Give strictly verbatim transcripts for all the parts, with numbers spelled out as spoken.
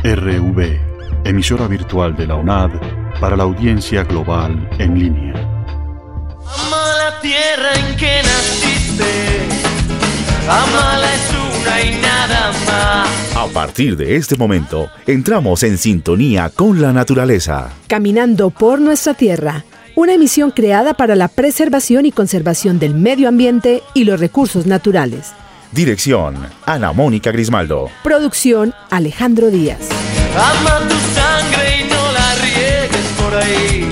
R V, emisora virtual de la U N A D para la audiencia global en línea. Ama la tierra en que naciste, amala es una y nada más. A partir de este momento, entramos en sintonía con la naturaleza. Caminando por nuestra tierra, una emisión creada para la preservación y conservación del medio ambiente y los recursos naturales. Dirección, Ana Mónica Grismaldo. Producción, Alejandro Díaz. Ama tu sangre y no la riegues por ahí,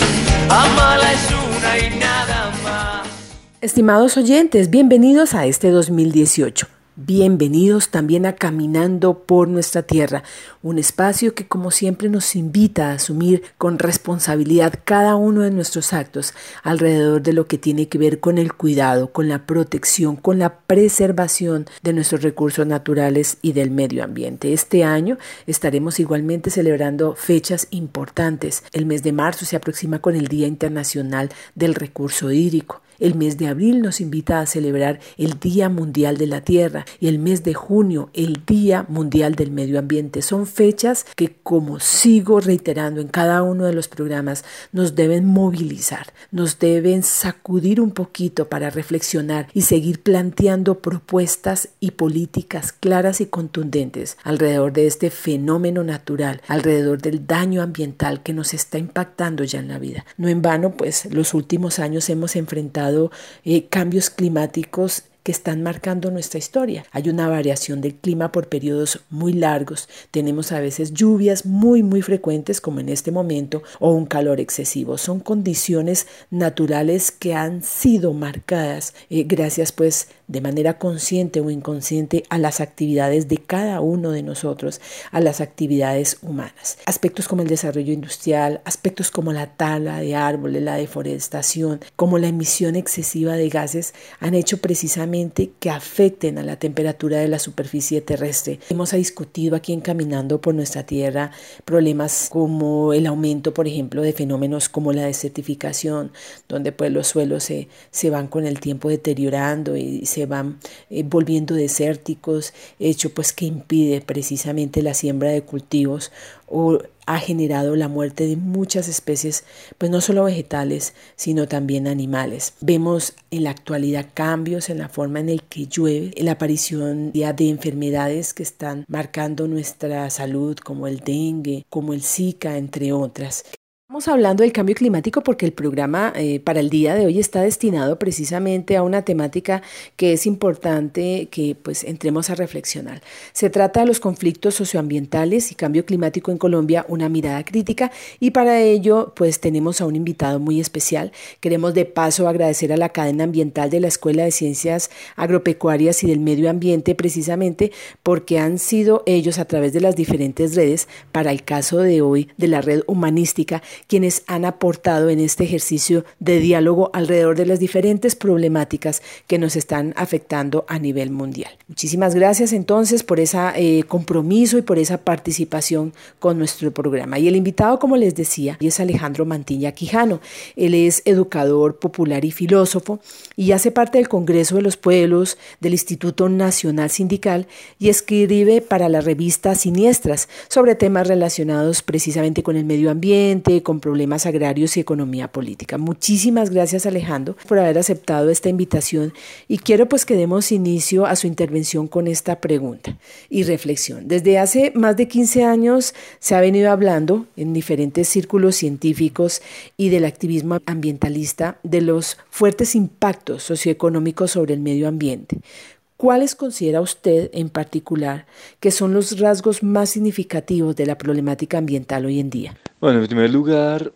amala es una y nada más. Estimados oyentes, bienvenidos a este dos mil dieciocho. Bienvenidos también a Caminando por nuestra tierra, un espacio que como siempre nos invita a asumir con responsabilidad cada uno de nuestros actos alrededor de lo que tiene que ver con el cuidado, con la protección, con la preservación de nuestros recursos naturales y del medio ambiente. Este año estaremos igualmente celebrando fechas importantes. El mes de marzo se aproxima con el Día Internacional del Recurso Hídrico. El mes de abril nos invita a celebrar el Día Mundial de la Tierra y el mes de junio el Día Mundial del Medio Ambiente. Son fechas que, como sigo reiterando en cada uno de los programas, nos deben movilizar, nos deben sacudir un poquito para reflexionar y seguir planteando propuestas y políticas claras y contundentes alrededor de este fenómeno natural, alrededor del daño ambiental que nos está impactando ya en la vida. No en vano, pues, los últimos años hemos enfrentado Eh, cambios climáticos que están marcando nuestra historia. Hay una variación del clima por periodos muy largos. Tenemos a veces lluvias muy muy frecuentes como en este momento o un calor excesivo. Son condiciones naturales que han sido marcadas eh, gracias pues de manera consciente o inconsciente a las actividades de cada uno de nosotros, a las actividades humanas. Aspectos como el desarrollo industrial, aspectos como la tala de árboles, la deforestación, como la emisión excesiva de gases han hecho precisamente que afecten a la temperatura de la superficie terrestre. Hemos discutido aquí en Caminando por nuestra tierra problemas como el aumento, por ejemplo, de fenómenos como la desertificación, donde pues los suelos se, se van con el tiempo deteriorando y se van eh, volviendo desérticos, hecho pues que impide precisamente la siembra de cultivos o ha generado la muerte de muchas especies, pues no solo vegetales, sino también animales. Vemos en la actualidad cambios en la forma en el que llueve, en la aparición ya de enfermedades que están marcando nuestra salud, como el dengue, como el Zika, entre otras. Estamos hablando del cambio climático porque el programa eh, para el día de hoy está destinado precisamente a una temática que es importante que pues entremos a reflexionar. Se trata de los conflictos socioambientales y cambio climático en Colombia, una mirada crítica, y para ello pues tenemos a un invitado muy especial. Queremos de paso agradecer a la cadena ambiental de la Escuela de Ciencias Agropecuarias y del Medio Ambiente precisamente porque han sido ellos a través de las diferentes redes, para el caso de hoy de la red humanística, quienes han aportado en este ejercicio de diálogo alrededor de las diferentes problemáticas que nos están afectando a nivel mundial. Muchísimas gracias entonces por ese eh, compromiso y por esa participación con nuestro programa. Y el invitado, como les decía, es Alejandro Mantilla Quijano. Él es educador popular y filósofo y hace parte del Congreso de los Pueblos, del Instituto Nacional Sindical, y escribe para la revista Siniestras sobre temas relacionados precisamente con el medio ambiente, con problemas agrarios y economía política. Muchísimas gracias, Alejandro, por haber aceptado esta invitación, y quiero pues que demos inicio a su intervención con esta pregunta y reflexión. Desde hace más de quince años se ha venido hablando en diferentes círculos científicos y del activismo ambientalista de los fuertes impactos socioeconómicos sobre el medio ambiente. ¿Cuáles considera usted en particular que son los rasgos más significativos de la problemática ambiental hoy en día? Bueno, en primer lugar,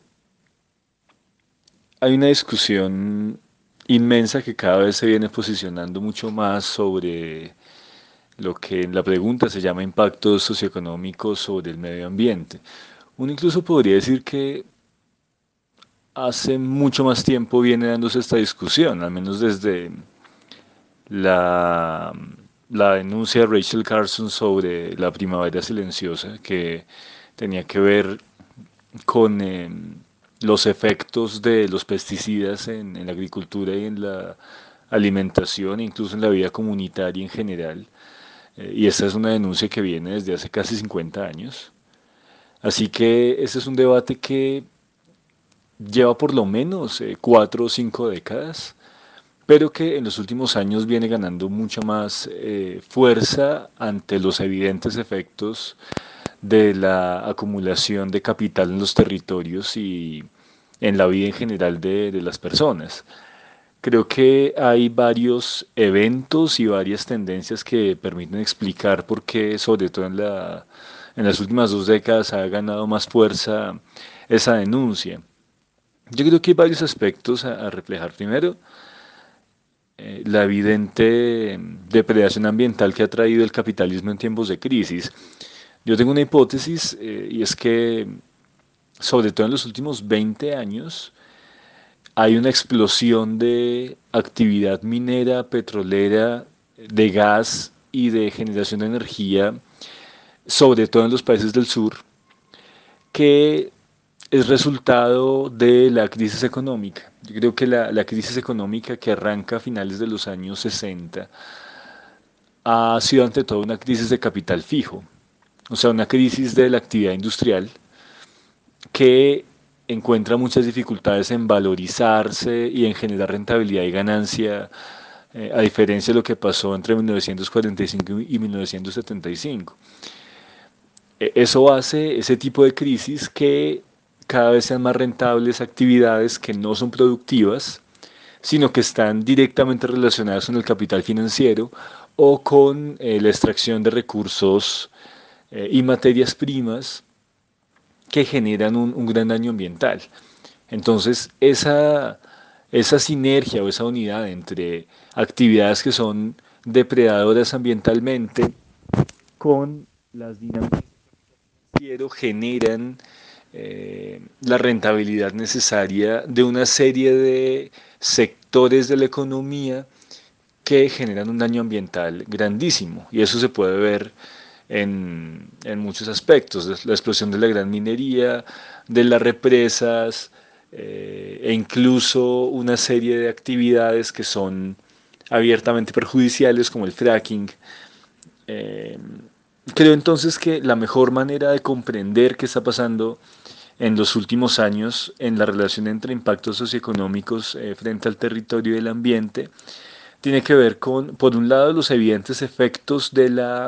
hay una discusión inmensa que cada vez se viene posicionando mucho más sobre lo que en la pregunta se llama impactos socioeconómicos sobre el medio ambiente. Uno incluso podría decir que hace mucho más tiempo viene dándose esta discusión, al menos desde la, la denuncia de Rachel Carson sobre la primavera silenciosa, que tenía que ver con eh, los efectos de los pesticidas en, en la agricultura y en la alimentación, incluso en la vida comunitaria en general. Eh, y esta es una denuncia que viene desde hace casi cincuenta años. Así que ese es un debate que lleva por lo menos eh, cuatro o cinco décadas, pero que en los últimos años viene ganando mucha más eh, fuerza ante los evidentes efectos de la acumulación de capital en los territorios y en la vida en general de, de las personas. Creo que hay varios eventos y varias tendencias que permiten explicar por qué, sobre todo en la, en las últimas dos décadas, ha ganado más fuerza esa denuncia. Yo creo que hay varios aspectos a, a reflejar. Primero, eh, la evidente depredación ambiental que ha traído el capitalismo en tiempos de crisis. Yo tengo una hipótesis eh, y es que, sobre todo en los últimos veinte años, hay una explosión de actividad minera, petrolera, de gas y de generación de energía, sobre todo en los países del sur, que es resultado de la crisis económica. Yo creo que la, la crisis económica que arranca a finales de los años sesenta ha sido ante todo una crisis de capital fijo, o sea, una crisis de la actividad industrial que encuentra muchas dificultades en valorizarse y en generar rentabilidad y ganancia, eh, a diferencia de lo que pasó entre mil novecientos cuarenta y cinco y mil novecientos setenta y cinco. Eh, eso hace ese tipo de crisis que cada vez sean más rentables actividades que no son productivas, sino que están directamente relacionadas con el capital financiero o con eh, la extracción de recursos eh, y materias primas que generan un, un gran daño ambiental. Entonces, esa, esa sinergia o esa unidad entre actividades que son depredadoras ambientalmente con las dinámicas financieras generan eh, la rentabilidad necesaria de una serie de sectores de la economía que generan un daño ambiental grandísimo. Y eso se puede ver En, en muchos aspectos, la explosión de la gran minería, de las represas eh, e incluso una serie de actividades que son abiertamente perjudiciales como el fracking. Eh, creo entonces que la mejor manera de comprender qué está pasando en los últimos años en la relación entre impactos socioeconómicos eh, frente al territorio y el ambiente tiene que ver con, por un lado, los evidentes efectos de la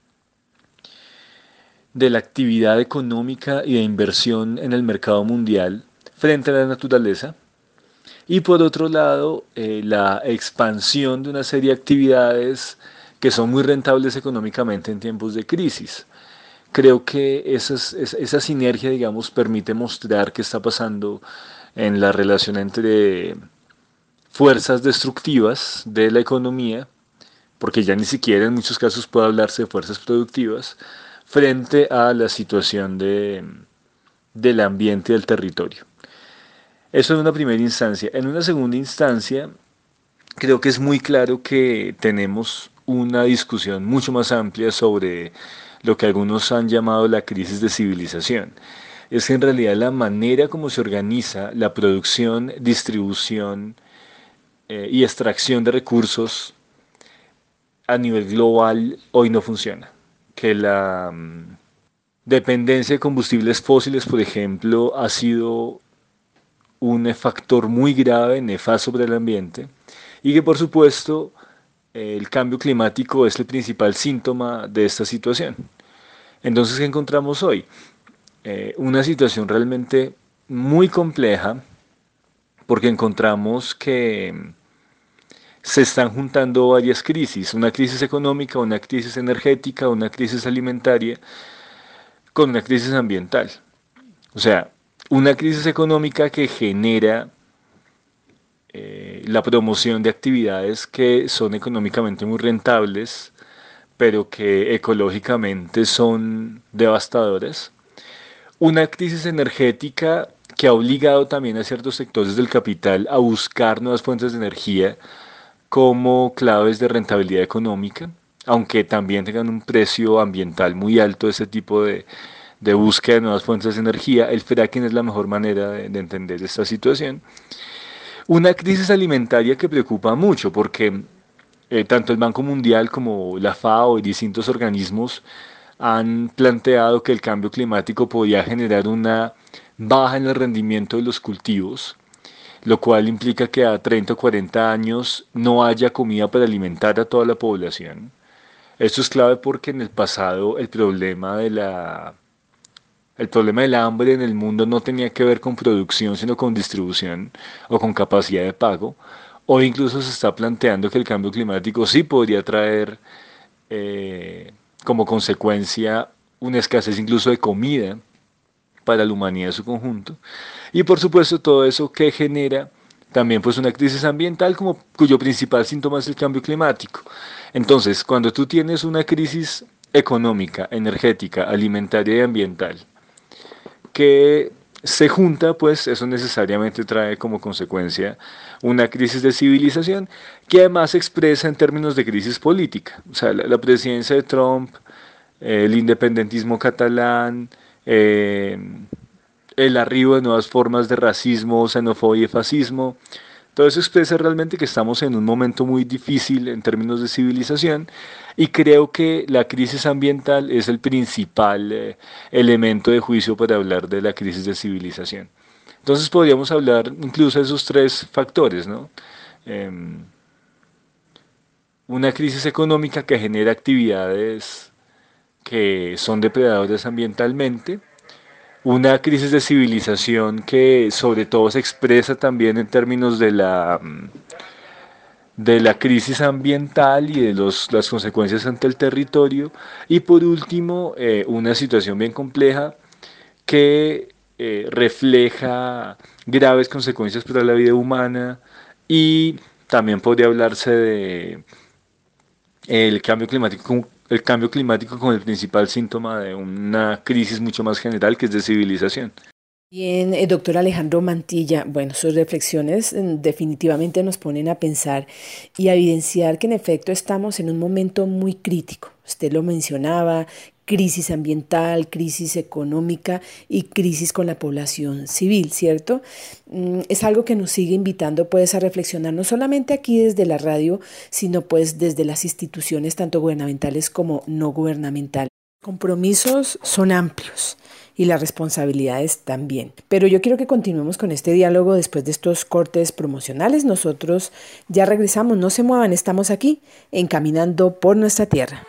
de la actividad económica y de inversión en el mercado mundial frente a la naturaleza, y por otro lado eh, la expansión de una serie de actividades que son muy rentables económicamente en tiempos de crisis. Creo que esas, esa sinergia, digamos, permite mostrar qué está pasando en la relación entre fuerzas destructivas de la economía, porque ya ni siquiera en muchos casos puede hablarse de fuerzas productivas, frente a la situación de, del ambiente y del territorio. Eso en una primera instancia. En una segunda instancia, creo que es muy claro que tenemos una discusión mucho más amplia sobre lo que algunos han llamado la crisis de civilización. Es que en realidad la manera como se organiza la producción, distribución eh, y extracción de recursos a nivel global hoy no funciona. Que la um, dependencia de combustibles fósiles, por ejemplo, ha sido un factor muy grave, nefasto para el ambiente, y que por supuesto eh, el cambio climático es el principal síntoma de esta situación. Entonces, ¿qué encontramos hoy? Eh, una situación realmente muy compleja, porque encontramos que se están juntando varias crisis, una crisis económica, una crisis energética, una crisis alimentaria, con una crisis ambiental. O sea, una crisis económica que genera eh, la promoción de actividades que son económicamente muy rentables, pero que ecológicamente son devastadoras. Una crisis energética que ha obligado también a ciertos sectores del capital a buscar nuevas fuentes de energía como claves de rentabilidad económica, aunque también tengan un precio ambiental muy alto ese tipo de, de búsqueda de nuevas fuentes de energía. El fracking es la mejor manera de, de entender esta situación. Una crisis alimentaria que preocupa mucho porque eh, tanto el Banco Mundial como la FAO y distintos organismos han planteado que el cambio climático podría generar una baja en el rendimiento de los cultivos, lo cual implica que a treinta o cuarenta años no haya comida para alimentar a toda la población. Esto es clave porque en el pasado el problema de la, el problema del hambre en el mundo no tenía que ver con producción, sino con distribución o con capacidad de pago. Hoy incluso se está planteando que el cambio climático sí podría traer eh, como consecuencia una escasez incluso de comida para la humanidad en su conjunto. Y por supuesto todo eso que genera también pues una crisis ambiental como, cuyo principal síntoma es el cambio climático. Entonces, cuando tú tienes una crisis económica, energética, alimentaria y ambiental que se junta, pues eso necesariamente trae como consecuencia una crisis de civilización que además se expresa en términos de crisis política. O sea, la, la presidencia de Trump, eh, el independentismo catalán, eh, el arribo de nuevas formas de racismo, xenofobia y fascismo. Todo eso expresa realmente que estamos en un momento muy difícil en términos de civilización y creo que la crisis ambiental es el principal eh, elemento de juicio para hablar de la crisis de civilización. Entonces podríamos hablar incluso de esos tres factores, ¿no? Eh, una crisis económica que genera actividades que son depredadoras ambientalmente, una crisis de civilización que sobre todo se expresa también en términos de la, de la crisis ambiental y de los, las consecuencias ante el territorio, y por último eh, una situación bien compleja que eh, refleja graves consecuencias para la vida humana y también podría hablarse de el cambio climático el cambio climático como el principal síntoma de una crisis mucho más general que es de civilización. Bien, el doctor Alejandro Mantilla, bueno, sus reflexiones definitivamente nos ponen a pensar y a evidenciar que en efecto estamos en un momento muy crítico. Usted lo mencionaba, crisis ambiental, crisis económica y crisis con la población civil, ¿cierto? Es algo que nos sigue invitando pues a reflexionar no solamente aquí desde la radio, sino pues desde las instituciones tanto gubernamentales como no gubernamentales. Los compromisos son amplios y las responsabilidades también. Pero yo quiero que continuemos con este diálogo después de estos cortes promocionales. Nosotros ya regresamos, no se muevan, estamos aquí en Caminando por Nuestra Tierra.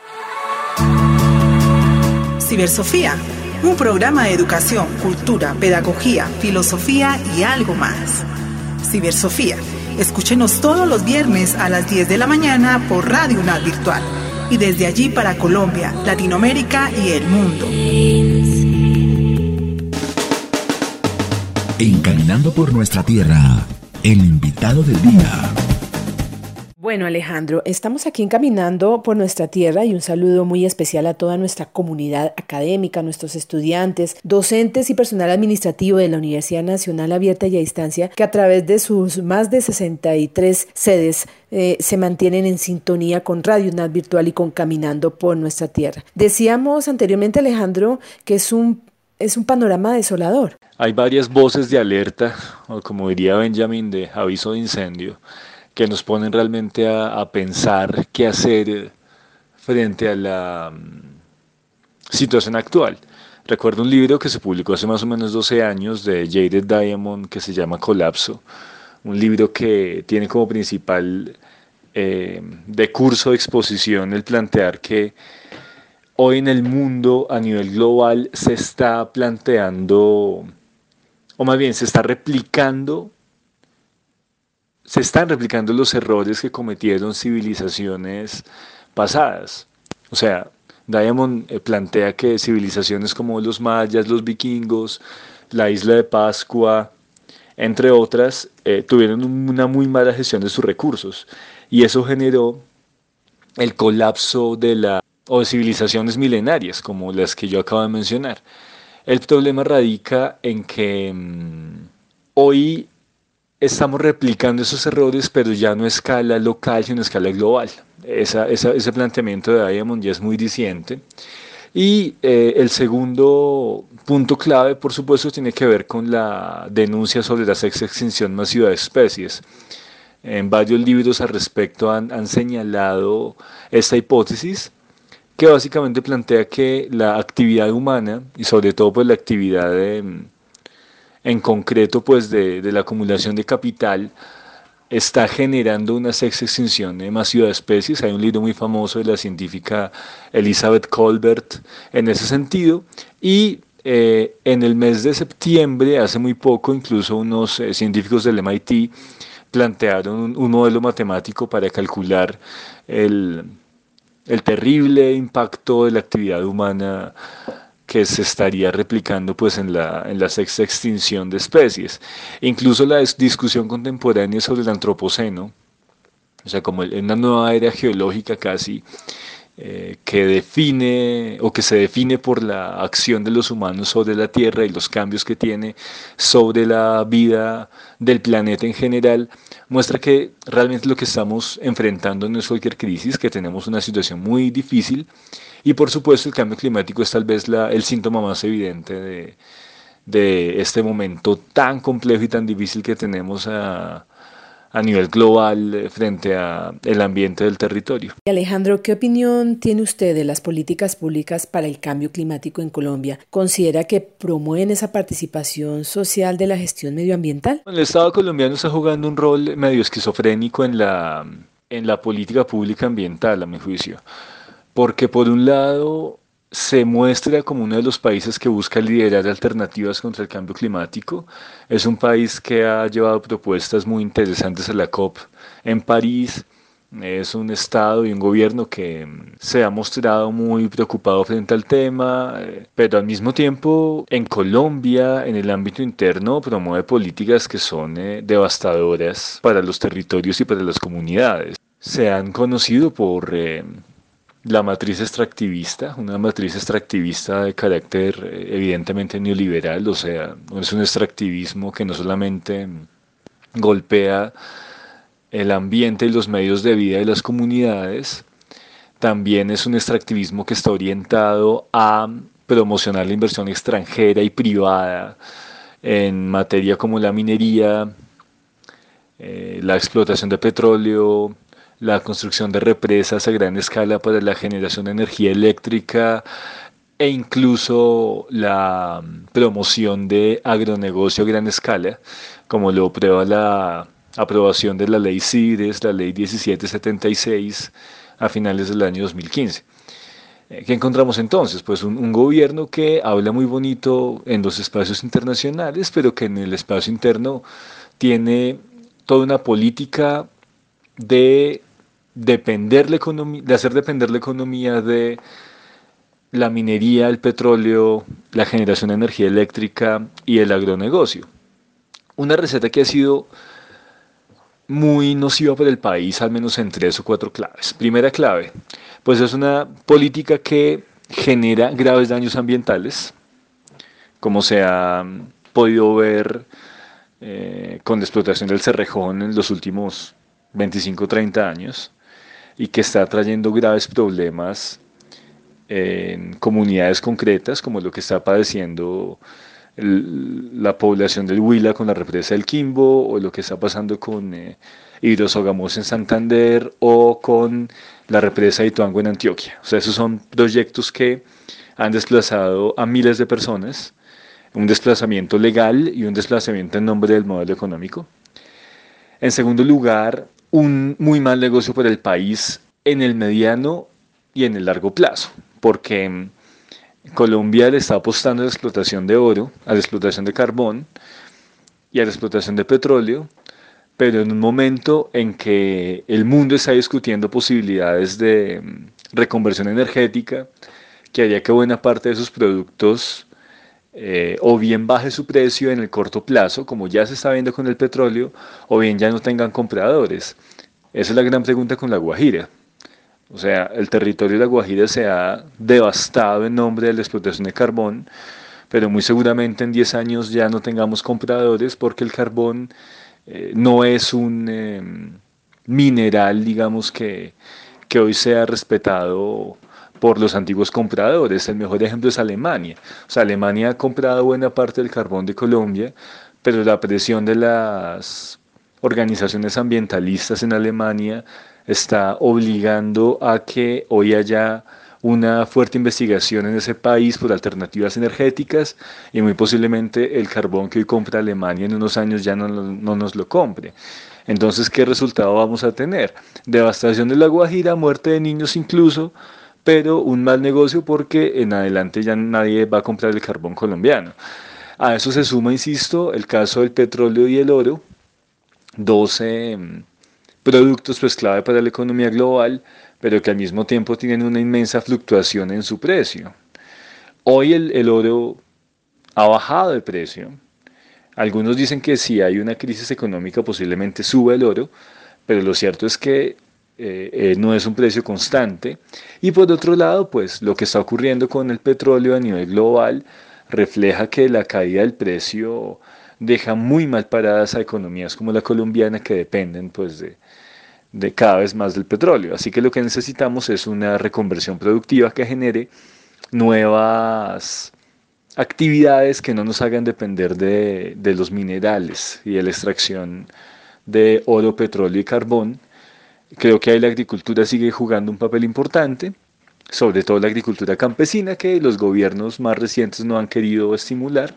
Cibersofía, un programa de educación, cultura, pedagogía, filosofía y algo más. Cibersofía, escúchenos todos los viernes a las diez de la mañana por Radio UNAD Virtual y desde allí para Colombia, Latinoamérica y el mundo. En Caminando por Nuestra Tierra, el invitado del día. Bueno, Alejandro, estamos aquí encaminando por nuestra tierra y un saludo muy especial a toda nuestra comunidad académica, nuestros estudiantes, docentes y personal administrativo de la Universidad Nacional Abierta y a Distancia, que a través de sus más de sesenta y tres sedes eh, se mantienen en sintonía con Radio UNAD Virtual y con Caminando por Nuestra Tierra. Decíamos anteriormente, Alejandro, que es un, es un panorama desolador. Hay varias voces de alerta, o como diría Benjamin, de aviso de incendio, que nos ponen realmente a, a pensar qué hacer frente a la um, situación actual. Recuerdo un libro que se publicó hace más o menos doce años de Jared Diamond que se llama Colapso, un libro que tiene como principal eh, de curso de exposición el plantear que hoy en el mundo a nivel global se está planteando, o más bien se está replicando Se están replicando los errores que cometieron civilizaciones pasadas. O sea, Diamond eh, plantea que civilizaciones como los mayas, los vikingos, la isla de Pascua, entre otras, eh, tuvieron una muy mala gestión de sus recursos. Y eso generó el colapso de la, o de civilizaciones milenarias, como las que yo acabo de mencionar. El problema radica en que mmm, hoy estamos replicando esos errores, pero ya no a escala local, sino a escala global. Esa, esa, ese planteamiento de Diamond ya es muy diciente. Y eh, el segundo punto clave, por supuesto, tiene que ver con la denuncia sobre la sexta extinción masiva de especies. En varios libros al respecto han, han señalado esta hipótesis, que básicamente plantea que la actividad humana, y sobre todo pues la actividad de, en concreto pues de, de la acumulación de capital, está generando una sexta extinción masiva de especies. Hay un libro muy famoso de la científica Elizabeth Kolbert en ese sentido, y eh, en el mes de septiembre, hace muy poco, incluso unos eh, científicos del M I T plantearon un, un modelo matemático para calcular el, el terrible impacto de la actividad humana que se estaría replicando pues en la, en la sexta extinción de especies. Incluso la discusión contemporánea sobre el antropoceno, o sea, como en una nueva era geológica casi, eh, que define o que se define por la acción de los humanos sobre la Tierra y los cambios que tiene sobre la vida del planeta en general, muestra que realmente lo que estamos enfrentando no es cualquier crisis, que tenemos una situación muy difícil. Y por supuesto el cambio climático es tal vez la, el síntoma más evidente de, de este momento tan complejo y tan difícil que tenemos a, a nivel global frente al ambiente del territorio. Y Alejandro, ¿qué opinión tiene usted de las políticas públicas para el cambio climático en Colombia? ¿Considera que promueven esa participación social de la gestión medioambiental? El Estado colombiano está jugando un rol medio esquizofrénico en la, en la política pública ambiental, a mi juicio. Porque por un lado se muestra como uno de los países que busca liderar alternativas contra el cambio climático. Es un país que ha llevado propuestas muy interesantes a la COP en París. Es un estado y un gobierno que se ha mostrado muy preocupado frente al tema, pero al mismo tiempo en Colombia, en el ámbito interno, promueve políticas que son eh, devastadoras para los territorios y para las comunidades. Se han conocido por... Eh, la matriz extractivista, una matriz extractivista de carácter eh, evidentemente neoliberal, o sea, es un extractivismo que no solamente golpea el ambiente y los medios de vida de las comunidades, también es un extractivismo que está orientado a promocionar la inversión extranjera y privada en materia como la minería, eh, la explotación de petróleo, la construcción de represas a gran escala para la generación de energía eléctrica e incluso la promoción de agronegocio a gran escala, como lo prueba la aprobación de la ley CIDES, la ley diecisiete setenta y seis, a finales del año dos mil quince. ¿Qué encontramos entonces? Pues un, un gobierno que habla muy bonito en los espacios internacionales, pero que en el espacio interno tiene toda una política de depender la economía, de hacer depender la economía de la minería, el petróleo, la generación de energía eléctrica y el agronegocio. Una receta que ha sido muy nociva para el país, al menos en tres o cuatro claves. Primera clave, pues es una política que genera graves daños ambientales, como se ha podido ver eh, con la explotación del Cerrejón en los últimos veinticinco o treinta años, y que está trayendo graves problemas en comunidades concretas, como lo que está padeciendo el, la población del Huila con la represa del Quimbo, o lo que está pasando con eh, Hidrosogamoso en Santander, o con la represa de Ituango en Antioquia. O sea, esos son proyectos que han desplazado a miles de personas, un desplazamiento legal y un desplazamiento en nombre del modelo económico. En segundo lugar, un muy mal negocio para el país en el mediano y en el largo plazo, porque Colombia le está apostando a la explotación de oro, a la explotación de carbón y a la explotación de petróleo, pero en un momento en que el mundo está discutiendo posibilidades de reconversión energética, que haría que buena parte de esos productos Eh, o bien baje su precio en el corto plazo, como ya se está viendo con el petróleo, o bien ya no tengan compradores. Esa es la gran pregunta con La Guajira. O sea, el territorio de La Guajira se ha devastado en nombre de la explotación de carbón, pero muy seguramente en diez años ya no tengamos compradores, porque el carbón eh, no es un eh, mineral, digamos, que, que hoy sea respetado por los antiguos compradores. El mejor ejemplo es Alemania. O sea, Alemania ha comprado buena parte del carbón de Colombia, pero la presión de las organizaciones ambientalistas en Alemania está obligando a que hoy haya una fuerte investigación en ese país por alternativas energéticas y muy posiblemente el carbón que hoy compra Alemania en unos años ya no, no nos lo compre. Entonces, ¿qué resultado vamos a tener? Devastación de la Guajira, muerte de niños incluso, pero un mal negocio porque en adelante ya nadie va a comprar el carbón colombiano. A eso se suma, insisto, el caso del petróleo y el oro, dos eh, productos pues clave para la economía global, pero que al mismo tiempo tienen una inmensa fluctuación en su precio. Hoy el, el oro ha bajado de precio. Algunos dicen que si hay una crisis económica posiblemente suba el oro, pero lo cierto es que eh, eh, no es un precio constante. Y por otro lado, pues lo que está ocurriendo con el petróleo a nivel global refleja que la caída del precio deja muy mal paradas a economías como la colombiana que dependen pues de, de cada vez más del petróleo. Así que lo que necesitamos es una reconversión productiva que genere nuevas actividades que no nos hagan depender de, de los minerales y de la extracción de oro, petróleo y carbón. Creo que ahí la agricultura sigue jugando un papel importante, sobre todo la agricultura campesina, que los gobiernos más recientes no han querido estimular.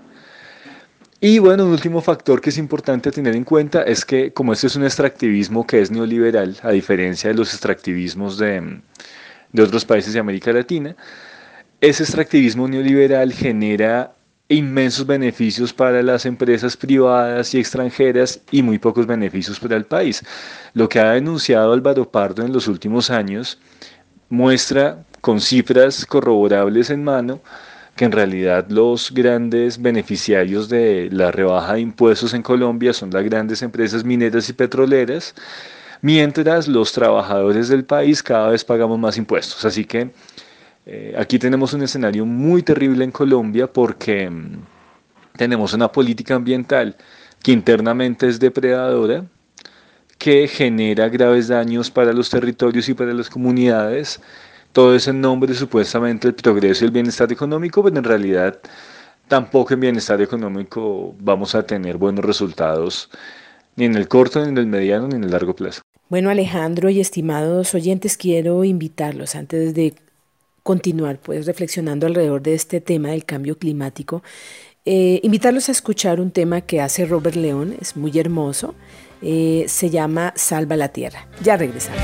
Y bueno, un último factor que es importante tener en cuenta es que como este es un extractivismo que es neoliberal, a diferencia de los extractivismos de, de otros países de América Latina, ese extractivismo neoliberal genera inmensos beneficios para las empresas privadas y extranjeras y muy pocos beneficios para el país. Lo que ha denunciado Álvaro Pardo en los últimos años muestra con cifras corroborables en mano que en realidad los grandes beneficiarios de la rebaja de impuestos en Colombia son las grandes empresas mineras y petroleras, mientras los trabajadores del país cada vez pagamos más impuestos. Así que eh, aquí tenemos un escenario muy terrible en Colombia porque mmm, tenemos una política ambiental que internamente es depredadora, que genera graves daños para los territorios y para las comunidades. Todo eso en nombre supuestamente del progreso y el bienestar económico, pero en realidad tampoco en bienestar económico vamos a tener buenos resultados ni en el corto, ni en el mediano, ni en el largo plazo. Bueno, Alejandro y estimados oyentes, quiero invitarlos antes de continuar pues reflexionando alrededor de este tema del cambio climático, eh, invitarlos a escuchar un tema que hace Robert León, es muy hermoso, eh, se llama Salva la Tierra. Ya regresamos.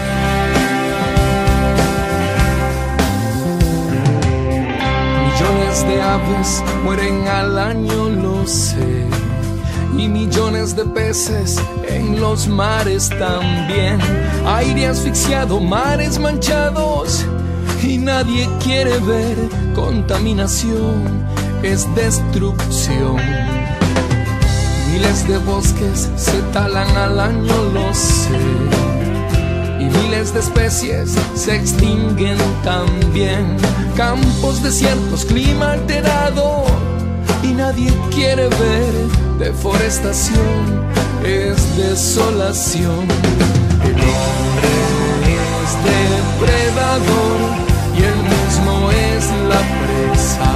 Millones de aves mueren al año, lo sé, y millones de peces en los mares también. Aire asfixiado, mares manchados, y nadie quiere ver contaminación, es destrucción. Miles de bosques se talan al año, lo sé, y miles de especies se extinguen también. Campos desiertos, clima alterado, y nadie quiere ver deforestación, es desolación. El hombre es depredador y él mismo es la presa.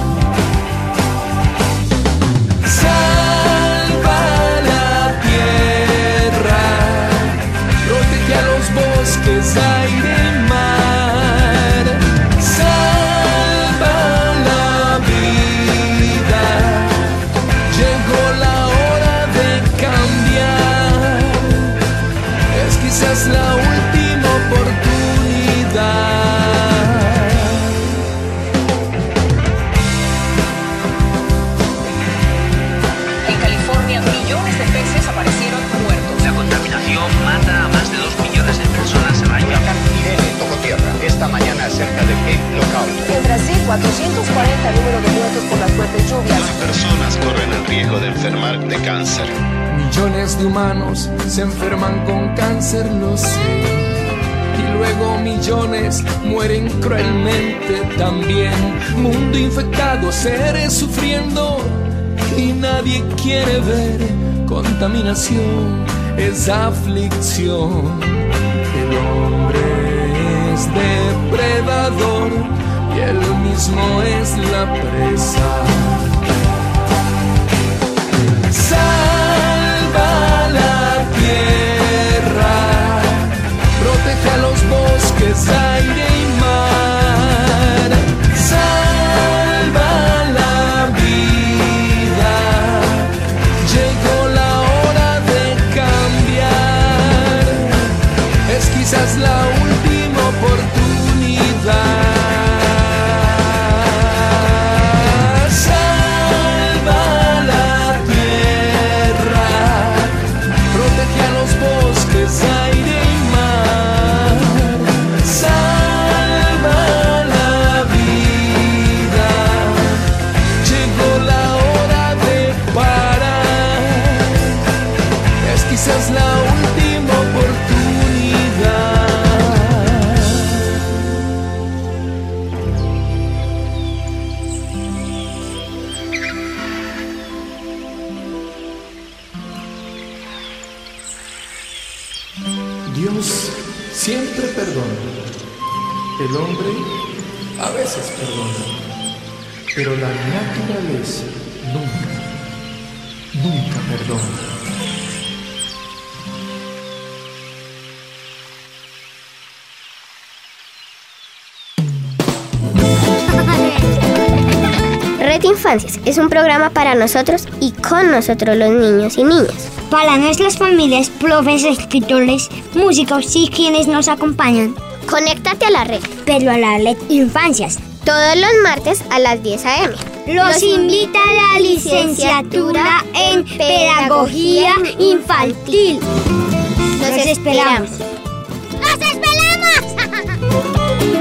Salva la tierra, protege a los bosques, aire y mar. Salva la vida, llegó la hora de cambiar. Es quizás la última oportunidad. Esta mañana cerca de Cape Lookout. En Brasil, cuatrocientos cuarenta número de muertos por las fuertes lluvias. Las personas corren el riesgo de enfermar de cáncer. Millones de humanos se enferman con cáncer, lo sé. Y luego millones mueren cruelmente también. Mundo infectado, seres sufriendo, y nadie quiere ver contaminación, es aflicción. El hombre es depredador y él mismo es la presa. Salva la tierra, protege a los bosques, aire y mar. siempre perdona. El hombre a veces perdona, pero la naturaleza nunca, nunca perdona. Red Infancias es un programa para nosotros y con nosotros los niños y niñas. Para nuestras familias, profes, escritores, músicos y quienes nos acompañan. Conéctate a la red. Pero a la Red Infancias. Todos los martes a las diez a eme Los, los invita a la licenciatura en Pedagogía Infantil. Los, Los esperamos. esperamos. ¡Los esperamos!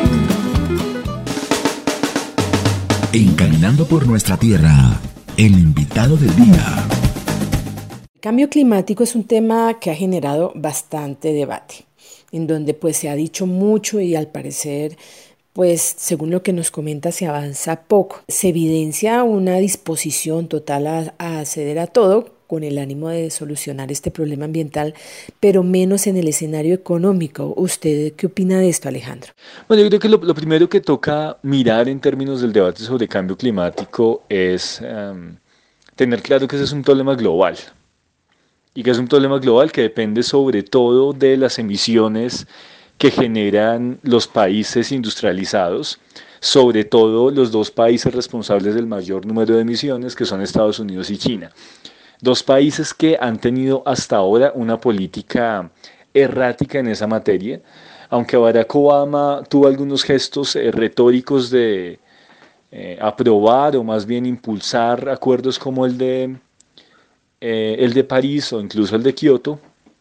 En Caminando por Nuestra Tierra, el invitado del día. El cambio climático es un tema que ha generado bastante debate, en donde pues se ha dicho mucho y al parecer, pues según lo que nos comenta, se avanza poco. Se evidencia una disposición total a, a acceder a todo con el ánimo de solucionar este problema ambiental, pero menos en el escenario económico. ¿Usted qué opina de esto, Alejandro? Bueno, yo creo que lo, lo primero que toca mirar en términos del debate sobre cambio climático es um, tener claro que ese es un problema global. Y que es un problema global que depende sobre todo de las emisiones que generan los países industrializados, sobre todo los dos países responsables del mayor número de emisiones, que son Estados Unidos y China. Dos países que han tenido hasta ahora una política errática en esa materia, aunque Barack Obama tuvo algunos gestos eh, retóricos de eh, aprobar o más bien impulsar acuerdos como el de, eh, el de París o incluso el de Kioto.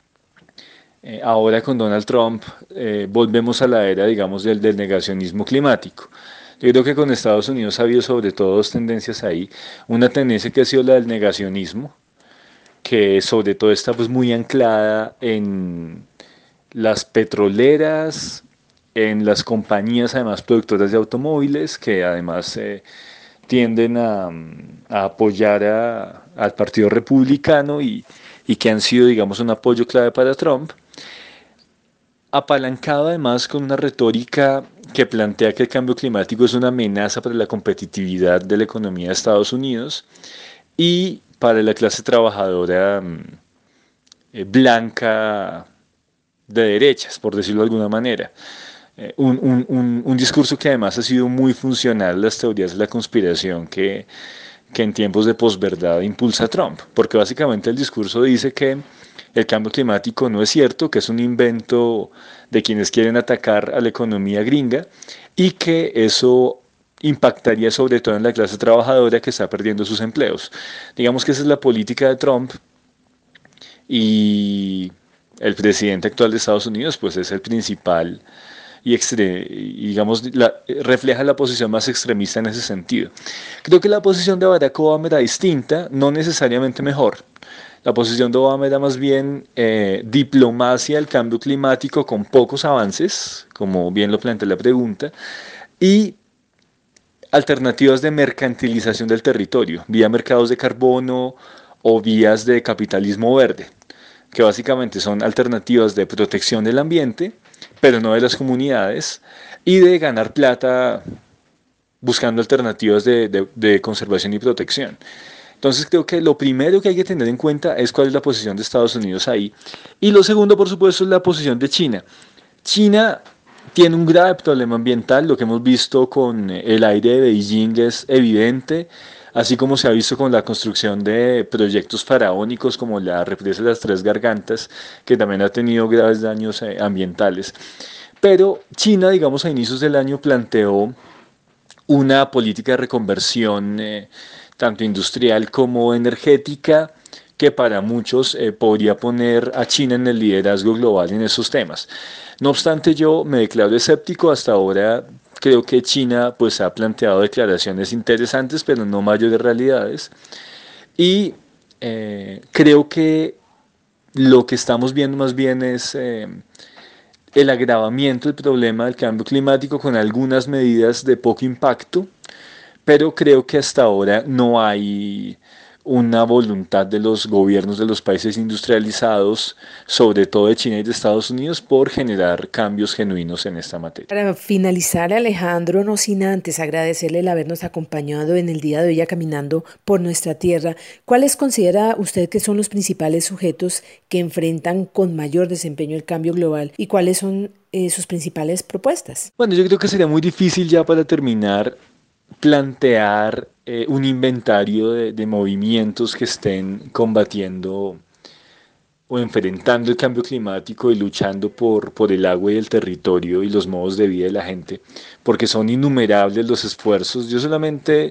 Eh, ahora con Donald Trump eh, volvemos a la era, digamos, del, del negacionismo climático. Yo creo que con Estados Unidos ha habido sobre todo dos tendencias ahí. Una tendencia que ha sido la del negacionismo, que sobre todo está pues muy anclada en las petroleras, en las compañías además productoras de automóviles, que además eh, tienden a, a apoyar a, al Partido Republicano y, y que han sido, digamos, un apoyo clave para Trump, apalancado además con una retórica que plantea que el cambio climático es una amenaza para la competitividad de la economía de Estados Unidos y para la clase trabajadora eh, blanca de derechas, por decirlo de alguna manera. Eh, un, un, un, un discurso que además ha sido muy funcional a las teorías de la conspiración que, que en tiempos de posverdad impulsa Trump, porque básicamente el discurso dice que el cambio climático no es cierto, que es un invento de quienes quieren atacar a la economía gringa y que eso impactaría sobre todo en la clase trabajadora que está perdiendo sus empleos. Digamos que esa es la política de Trump y el presidente actual de Estados Unidos pues es el principal y, extre y digamos la, refleja la posición más extremista en ese sentido. Creo que la posición de Barack Obama era distinta, no necesariamente mejor. La posición de Obama era más bien eh, diplomacia al cambio climático con pocos avances, como bien lo plantea la pregunta, y alternativas de mercantilización del territorio, vía mercados de carbono o vías de capitalismo verde, que básicamente son alternativas de protección del ambiente, pero no de las comunidades, y de ganar plata buscando alternativas de, de, de conservación y protección. Entonces creo que lo primero que hay que tener en cuenta es cuál es la posición de Estados Unidos ahí, y lo segundo, por supuesto, es la posición de China. China tiene un grave problema ambiental, lo que hemos visto con el aire de Beijing es evidente, así como se ha visto con la construcción de proyectos faraónicos como la represa de las Tres Gargantas, que también ha tenido graves daños eh, ambientales. Pero China, digamos, a inicios del año planteó una política de reconversión eh, tanto industrial como energética, que para muchos eh, podría poner a China en el liderazgo global en esos temas. No obstante, yo me declaro escéptico. Hasta ahora creo que China pues, ha planteado declaraciones interesantes, pero no mayores realidades. Y eh, creo que lo que estamos viendo más bien es eh, el agravamiento del problema del cambio climático con algunas medidas de poco impacto, pero creo que hasta ahora no hay una voluntad de los gobiernos de los países industrializados, sobre todo de China y de Estados Unidos, por generar cambios genuinos en esta materia. Para finalizar, Alejandro, no sin antes agradecerle el habernos acompañado en el día de hoy a Caminando por Nuestra Tierra, ¿cuáles considera usted que son los principales sujetos que enfrentan con mayor desempeño el cambio global y cuáles son eh, sus principales propuestas? Bueno, yo creo que sería muy difícil ya para terminar plantear eh, un inventario de, de movimientos que estén combatiendo o enfrentando el cambio climático y luchando por, por el agua y el territorio y los modos de vida de la gente, porque son innumerables los esfuerzos. Yo solamente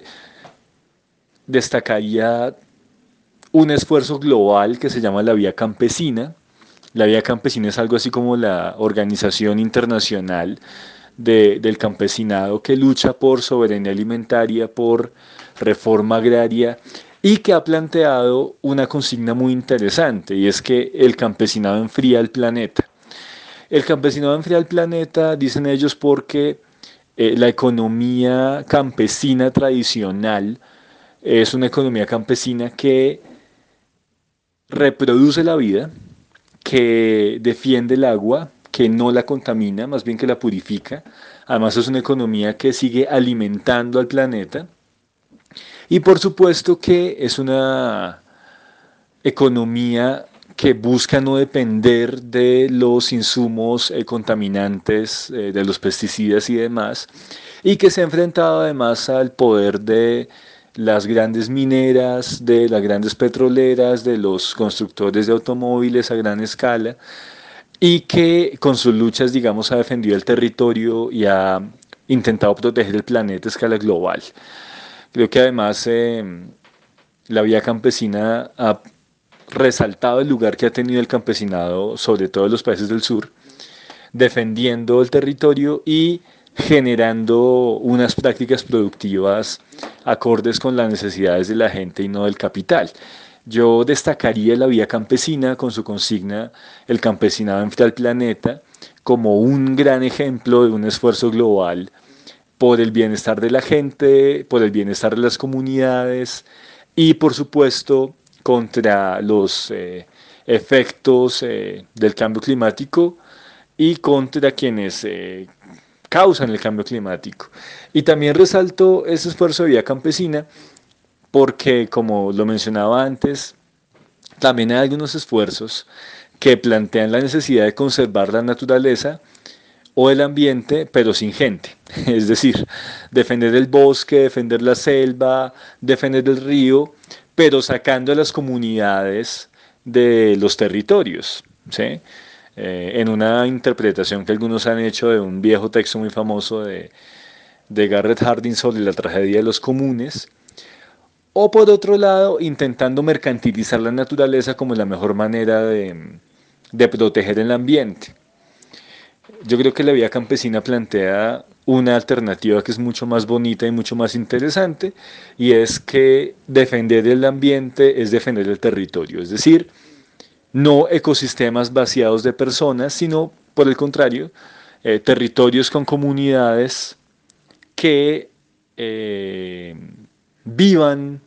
destacaría un esfuerzo global que se llama la Vía Campesina. La Vía Campesina es algo así como la organización internacional De, del campesinado que lucha por soberanía alimentaria, por reforma agraria y que ha planteado una consigna muy interesante, y es que el campesinado enfría el planeta. El campesinado enfría el planeta, dicen ellos, porque eh, la economía campesina tradicional es una economía campesina que reproduce la vida, que defiende el agua, que no la contamina, más bien que la purifica. Además es una economía que sigue alimentando al planeta. Y por supuesto que es una economía que busca no depender de los insumos eh, contaminantes, eh, de los pesticidas y demás, y que se ha enfrentado además al poder de las grandes mineras, de las grandes petroleras, de los constructores de automóviles a gran escala, y que con sus luchas, digamos, ha defendido el territorio y ha intentado proteger el planeta a escala global. Creo que además eh, la Vía Campesina ha resaltado el lugar que ha tenido el campesinado, sobre todo en los países del sur, defendiendo el territorio y generando unas prácticas productivas acordes con las necesidades de la gente y no del capital. Yo destacaría la Vía Campesina con su consigna "El campesinado enfría el planeta" como un gran ejemplo de un esfuerzo global por el bienestar de la gente, por el bienestar de las comunidades y, por supuesto, contra los eh, efectos eh, del cambio climático y contra quienes eh, causan el cambio climático. Y también resalto ese esfuerzo de Vía Campesina porque, como lo mencionaba antes, también hay algunos esfuerzos que plantean la necesidad de conservar la naturaleza o el ambiente, pero sin gente. Es decir, defender el bosque, defender la selva, defender el río, pero sacando a las comunidades de los territorios, ¿sí? Eh, en una interpretación que algunos han hecho de un viejo texto muy famoso de, de Garrett Hardin sobre la tragedia de los comunes, o por otro lado, intentando mercantilizar la naturaleza como la mejor manera de, de proteger el ambiente. Yo creo que la Vía Campesina plantea una alternativa que es mucho más bonita y mucho más interesante, y es que defender el ambiente es defender el territorio, es decir, no ecosistemas vaciados de personas, sino por el contrario, eh, territorios con comunidades que eh, vivan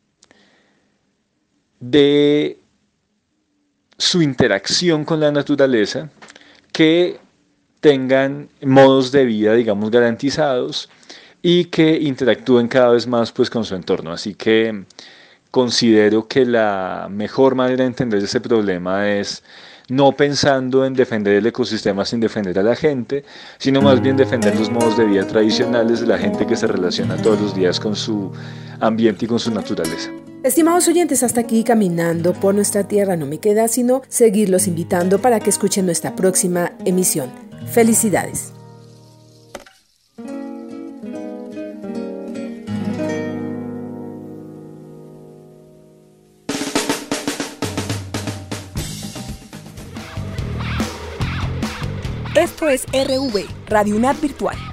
de su interacción con la naturaleza, que tengan modos de vida, digamos, garantizados y que interactúen cada vez más pues con su entorno. Así que considero que la mejor manera de entender ese problema es no pensando en defender el ecosistema sin defender a la gente, sino más bien defender los modos de vida tradicionales de la gente que se relaciona todos los días con su ambiente y con su naturaleza. Estimados oyentes, hasta aquí Caminando por Nuestra Tierra. No me queda sino seguirlos invitando para que escuchen nuestra próxima emisión. ¡Felicidades! Esto es R V, Radio UNAD Virtual.